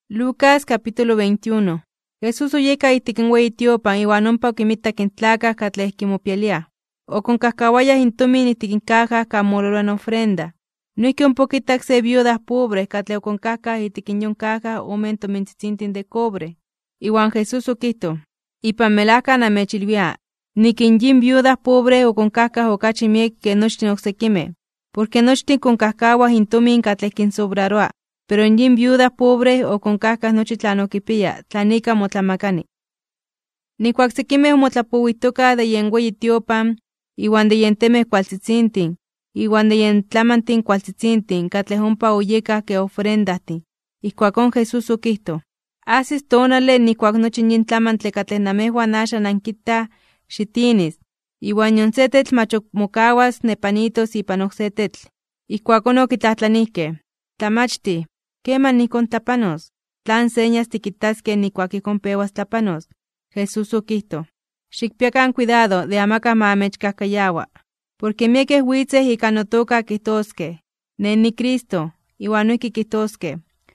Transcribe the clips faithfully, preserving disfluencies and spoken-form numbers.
Lucas capítulo veintiuno. Jesús oyeka itikinwei tiopan iwan ompa okimitak in tlakaj katlej kimopialia. Okonkajkauayaj intomin itikinkajaj kamololoan ofrenda. Noihki ompa okitak se viuda pobre katlej okonkajkaj itikinyonkaja omen tomintzitzintin de cobre. Iwan Jesús okijto: Ipan melajka namechilwia, nikinyin viuda pobre okonkajkaj okachi miek ke nochtin oksekimej, porque nochtin konkajkauaj intomin katlej kinsobraroa. Pero en yin viuda pobre okonkajkaj nochi tlan okipia, tlan ika motlamakani. Nikuak sekimej omotlapouijtokaj de yen weyi tiopan, iwan de yen temej kualtzitzintin, iwan de yen tlamantin kualtzitzintin katlej ompa oyekaj ke ofrendajtin. Ijkuakon Jesús okijto: Ajsis tonali nikuak nochi yin tlamantli katlej namejuan axan ankitaj xitinis, iwan yon se tetl mach ok mokawas nepanitos ipan okse tetl. Ijkuakon okitlajtlanijkej: Tlamachti, ¿keman nikon tlapanos? ¿Tlan señas tikitaskej nikuak ikon pewas tlapanos? Jesús okijto: Xikpiakan cuidado de amakaj ma amechkajkayaua, porque miekej huitzej ika notoka kijtoskej: Ne niCristo, iwan noihki kijtoskej: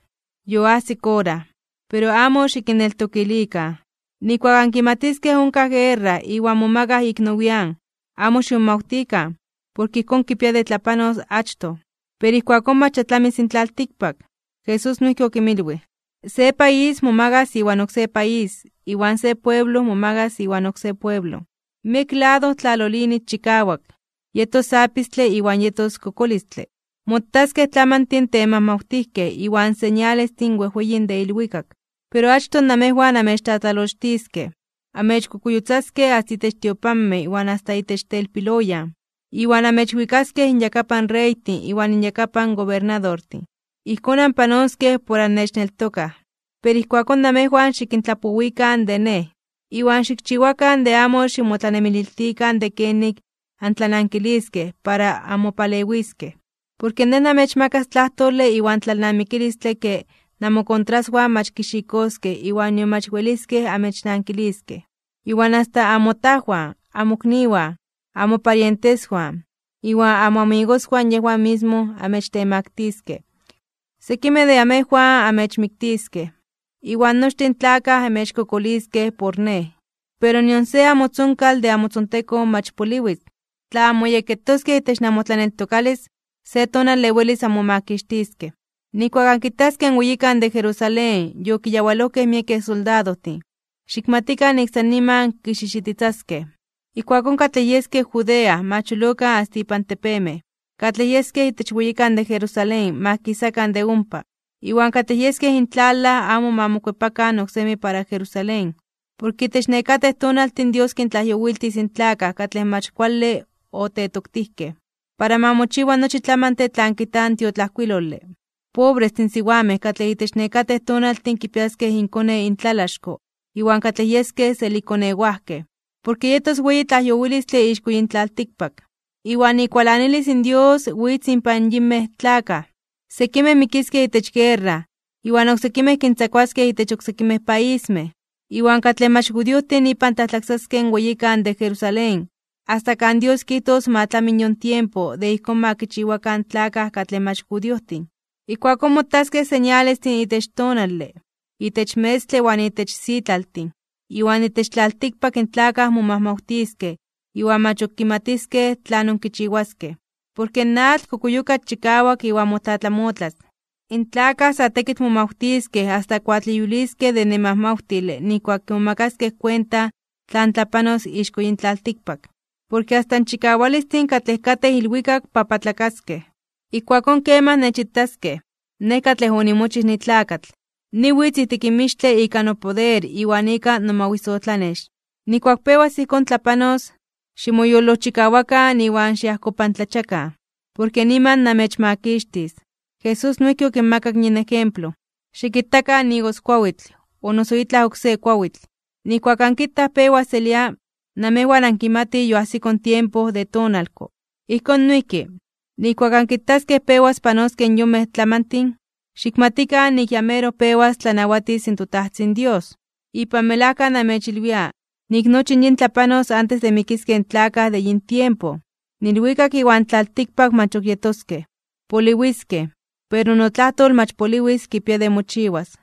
Yoajsik hora. Pero amo xikinneltokilikan. Nikuak ankimatiskej onkaj guerra iwan momakaj ik nowian, amo xionmaujtikan, porque ijkon kipia de tlapanos achto. Pero ijkuakon mach tlamis in tlaltikpak. Jesús noihki okimilui: Se país momagas iwan okse país, iwan se pueblo momagas iwan okse pueblo. Miek lado tlalolini chikawak, yetos apistle iwan yetos kokolistli. Motaskej tlamantin temajmaujtijkej iwan señalestin uejueyin de ilhuikak. Pero achto namejuan amechtlatlalochtiskej, amechkukuyotzaskej hasta itech tiopanmej iwan hasta itech telpiloyan, iwan amechhuikaskej inyakapan reytin iwan inyakapan gobernadortin. Ijkon anpanoskej por annechneltokaj. Pero ijkuakon namejuan xikintlapouikan de nej, iwan xikchiuakan de amo ximotlanemililtikan de kenik antlanankiliskej para amopaleuiskej. Porque nej namechmakas tlahtoli iwan tlalnamikilistli ke namokontrasjuan mach kixikoskej iwan nion mach ueliskej amechnankiliskej. Iwan hasta amotajuan, amokniuan, amoparientesjuan, iwan amoamigosjuan yejuan mismo amechtemaktiskej. Sekimej de amejuan amechmiktiskej, iwan nochtin tlakaj amechkokoliskej por nej. Pero nion se amotzonkal de amotzonteko mach poliuis. Tla amoyeketoskej itech namotlaneltokalis, se tonali uelis amomakixtiskej. Nikuak ankitaskej n ueyikan de Jerusalén yokiyaualojkej miekej soldadojtin, xikmatikan nik san niman kixixititzaskej. Ijkuakon katlej yeskej Judea macholokan hasta ipan tepemej, katlej yeskej itech ueyikan de Jerusalén makisakan de ompa, iwan katlej yeskej intlala amo mamokuepakan oksemi para Jerusalén, porque itech nekatej tonaltin Dios kintlajyouiltis in tlakaj katlej mach kuali otetoktijkej, para mamochiua nochi tlamantli tlan kijta n tiotlajkuiloli. Pobrestin siuamej katlej itech nekatej tonaltin kipiaskej inkone intlalaxko, iwan katlej yeskej selikoneuajkej, porque yetos ueyi tlajyouilistli ixko yin tlaltikpak. Iwan ikualanilis in Dios uitz impan yinmej tlakaj. Sekimej mikiskej itech guerra, iwan oksekimej kintzakuaskej itech oksekimej paísmej, iwan katlej mach judiohtin ipan tlatlaksaskej n ueyikan de Jerusalén, hasta kan Dios kijtos matlami yon tiempo de ijkon makichiuakan tlakaj katlej mach judiohtin. Ijkuakon motaskej señalestin itech tonali, itech mestli wan itech sitlaltin, iwan itech tlaltikpak in tlakaj momajmaujtiskej, iwan mach ok kimatiskej tlanon kichiuaskej, porque n atl kokuyuka chikawak iwan motlatlamotlas. In tlakaj sa tekitl momaujtiskej hasta kuatliyuliskej de nemajmaujtili nikuak kimomakaskej cuenta tlan tlapanos ixko yin tlaltikpak, porque hasta n chikawalistin katlej katej ilhuikak papatlakaskej. Ijkuakon kemaj nechitaskej, nej katlej onimochij nitlakatl, niuitz itikinmixtli ika nopoder iwan ika nomawisotlanex. Nikuak pewas ijkon tlapanos, ximoyolojchikauakan iwan xiajkopantlachakan, porque niman namechmakixtis. Jesús noihki okinmakak yin ejemplo: Xikitakan igoskuauitl, o noso itlah okse kuauitl. Nikuak ankitaj pewas selia, namejuan ankimatij yoajsikon tiempo de tonalko. Ijkon noihki, nikuak ankitaskej pewas panoskej yomej tlamantin, xikmatikan nik yamero pewas tlanauatis in toTajtzin Dios. Ipan melajka namechilwia, nik nochi yin tlapanos antes de mikiskej n tlakaj de yin tiempo. Nilhuikak iwan tlaltikpak mach ok yetoskej, poliuiskej, pero notlahtol mach poliuis kipia de mochiuas.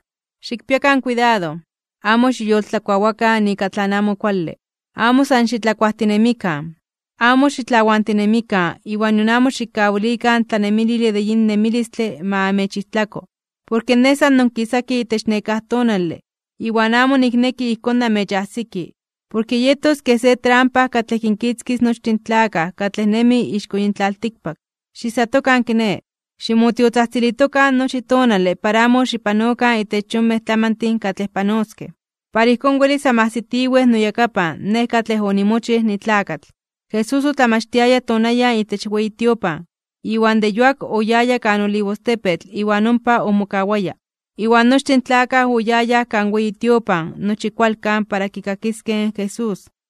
Xikpiakan cuidado, amo xiyoltlakuawakan nika tlan amo kuali, amo san xitlakuajtinemikan, amo xitlahuantinemikan, iwan nion amo xikkawilikan tlanemilili de yin nemilistle ma amechitlako, porque nesan nonkisaki itech nekah tonali, iwan amo nikneki ijkon namechajsiki, porque yetos ke se trampa katlej kinkitskis nochtin tlakaj katlej nemi ixko yin tlaltikpak. Xisatokan kine, ximotiotsajtsilitokan nochi tonali para amo xipanokan itech yonmeh tlamantin katlej panoskej, para ijkon uelis amahsitiueh noyakapan nej katlej onimochih nitlakatl. Jesús otlamachtiaya tonaya itech weyi tiopan, iwan de yuak oyaya kan Olivostepetl iwan ompa omokawaya. Iwan nochtin tlakaj oyayaj kan weyi tiopan nochi kualkan para kikakiskej Jesús.